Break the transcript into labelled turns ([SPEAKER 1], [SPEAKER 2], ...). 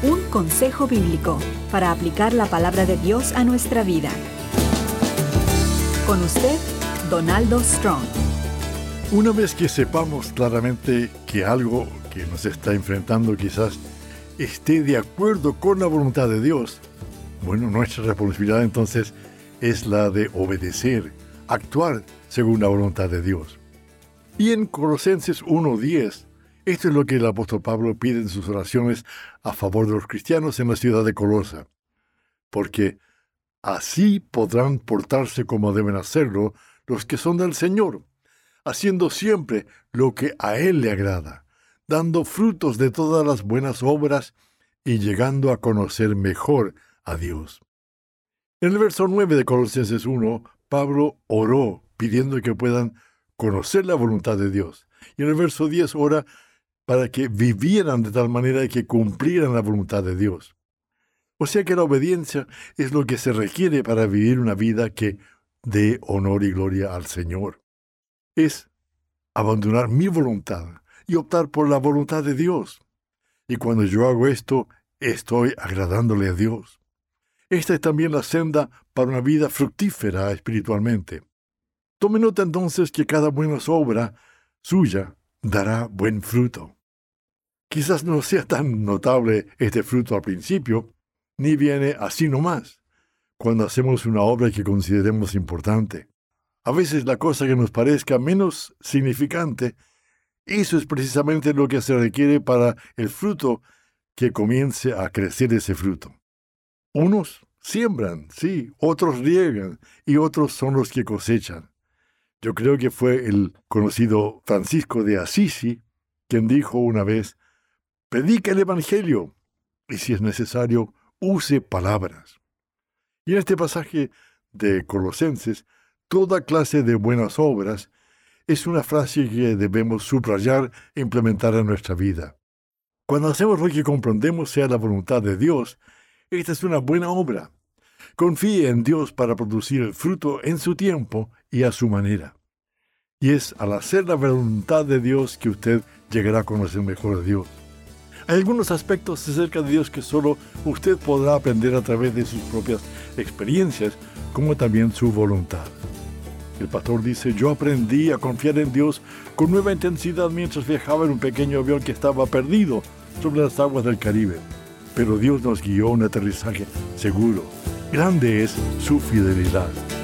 [SPEAKER 1] Un consejo bíblico para aplicar la palabra de Dios a nuestra vida. Con usted, Donaldo Strong.
[SPEAKER 2] Una vez que sepamos claramente que algo que nos está enfrentando quizás esté de acuerdo con la voluntad de Dios, bueno, nuestra responsabilidad entonces es la de obedecer, actuar según la voluntad de Dios. Y en Colosenses 1:10, esto es lo que el apóstol Pablo pide en sus oraciones a favor de los cristianos en la ciudad de Colosa. Porque así podrán portarse como deben hacerlo los que son del Señor, haciendo siempre lo que a Él le agrada, dando frutos de todas las buenas obras y llegando a conocer mejor a Dios. En el verso 9 de Colosenses 1, Pablo oró pidiendo que puedan conocer la voluntad de Dios. Y en el verso 10 ora para que vivieran de tal manera que cumplieran la voluntad de Dios. O sea que la obediencia es lo que se requiere para vivir una vida que dé honor y gloria al Señor. Es abandonar mi voluntad y optar por la voluntad de Dios. Y cuando yo hago esto, estoy agradándole a Dios. Esta es también la senda para una vida fructífera espiritualmente. Tome nota entonces que cada buena obra suya dará buen fruto. Quizás no sea tan notable este fruto al principio, ni viene así nomás, cuando hacemos una obra que consideremos importante. A veces la cosa que nos parezca menos significante, eso es precisamente lo que se requiere para el fruto que comience a crecer ese fruto. Unos siembran, sí, otros riegan y otros son los que cosechan. Yo creo que fue el conocido Francisco de Asisi quien dijo una vez: predica el Evangelio y si es necesario, use palabras. Y en este pasaje de Colosenses, toda clase de buenas obras es una frase que debemos subrayar e implementar en nuestra vida. Cuando hacemos lo que comprendemos sea la voluntad de Dios, esta es una buena obra. Confíe en Dios para producir el fruto en su tiempo y a su manera. Y es al hacer la voluntad de Dios que usted llegará a conocer mejor a Dios. Hay algunos aspectos acerca de Dios que solo usted podrá aprender a través de sus propias experiencias, como también su voluntad. El pastor dice: yo aprendí a confiar en Dios con nueva intensidad mientras viajaba en un pequeño avión que estaba perdido sobre las aguas del Caribe. Pero Dios nos guió a un aterrizaje seguro. Grande es su fidelidad.